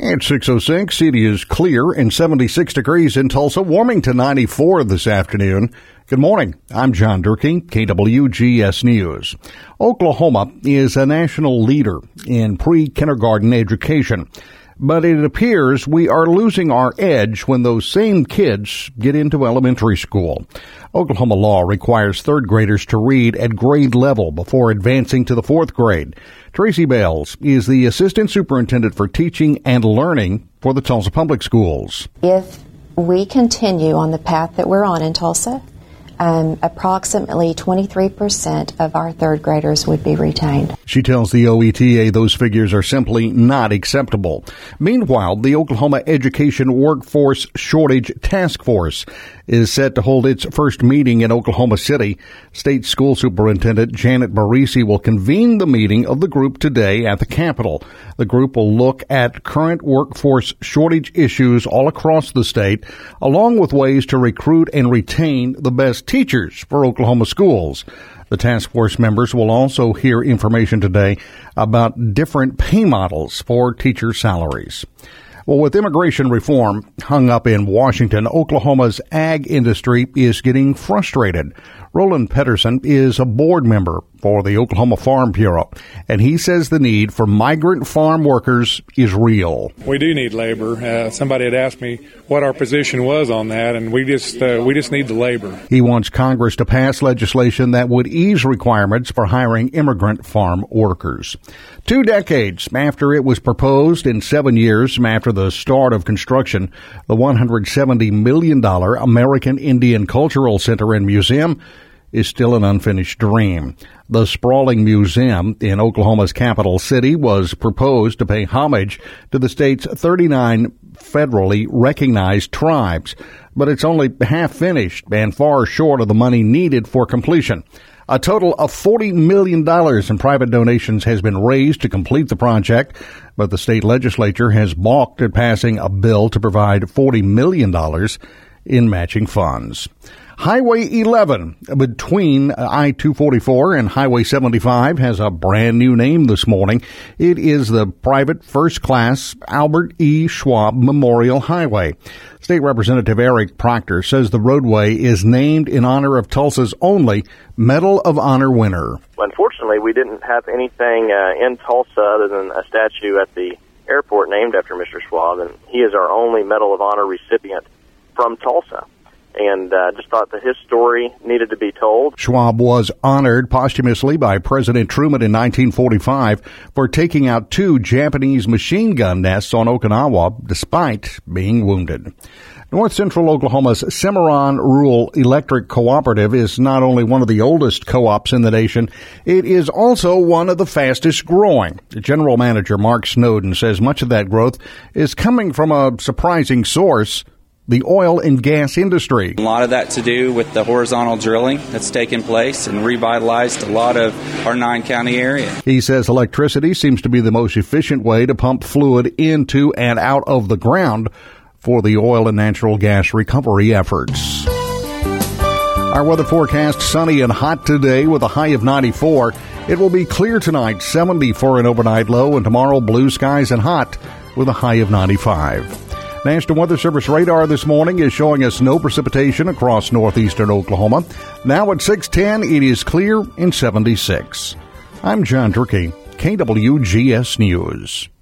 At 6:06, it is clear and 76 degrees in Tulsa, warming to 94 this afternoon. Good morning. I'm John Durkee, KWGS News. Oklahoma is a national leader in pre-kindergarten education, but it appears we are losing our edge when those same kids get into elementary school. Oklahoma law requires third graders to read at grade level before advancing to the fourth grade. Tracy Bales is the Assistant Superintendent for Teaching and Learning for the Tulsa Public Schools. If we continue on the path that we're on in Tulsa, approximately 23% of our third graders would be retained. She tells the OETA those figures are simply not acceptable. Meanwhile, the Oklahoma Education Workforce Shortage Task Force is set to hold its first meeting in Oklahoma City. State School Superintendent Janet Barisi will convene the meeting of the group today at the Capitol. The group will look at current workforce shortage issues all across the state, along with ways to recruit and retain the best teachers for Oklahoma schools. The task force members will also hear information today about different pay models for teacher salaries. Well, with immigration reform hung up in Washington, Oklahoma's ag industry is getting frustrated. Roland Pedersen is a board member for the Oklahoma Farm Bureau, and he says the need for migrant farm workers is real. We do need labor. Somebody had asked me what our position was on that, and we just need the labor. He wants Congress to pass legislation that would ease requirements for hiring immigrant farm workers. 2 decades after it was proposed and 7 years after the start of construction, the $170 million American Indian Cultural Center and Museum is still an unfinished dream. The sprawling museum in Oklahoma's capital city was proposed to pay homage to the state's 39 federally recognized tribes, but it's only half finished and far short of the money needed for completion. A total of $40 million in private donations has been raised to complete the project, but the state legislature has balked at passing a bill to provide $40 million in matching funds. Highway 11 between I-244 and Highway 75 has a brand new name this morning. It is the private first-class Albert E. Schwab Memorial Highway. State Representative Eric Proctor says the roadway is named in honor of Tulsa's only Medal of Honor winner. Unfortunately, we didn't have anything in Tulsa other than a statue at the airport named after Mr. Schwab, and he is our only Medal of Honor recipient from Tulsa. And just thought that his story needed to be told. Schwab was honored posthumously by President Truman in 1945 for taking out 2 Japanese machine gun nests on Okinawa despite being wounded. North Central Oklahoma's Cimarron Rural Electric Cooperative is not only one of the oldest co-ops in the nation, it is also one of the fastest growing. General Manager Mark Snowden says much of that growth is coming from a surprising source: the oil and gas industry. A lot of that to do with the horizontal drilling that's taken place and revitalized a lot of our 9-county area. He says electricity seems to be the most efficient way to pump fluid into and out of the ground for the oil and natural gas recovery efforts. Our weather forecast: sunny and hot today with a high of 94. It will be clear tonight, 70 for an overnight low, and tomorrow blue skies and hot with a high of 95. National Weather Service radar this morning is showing us no precipitation across northeastern Oklahoma. Now at 6:10, it is clear and 76. I'm John Durkee, KWGS News.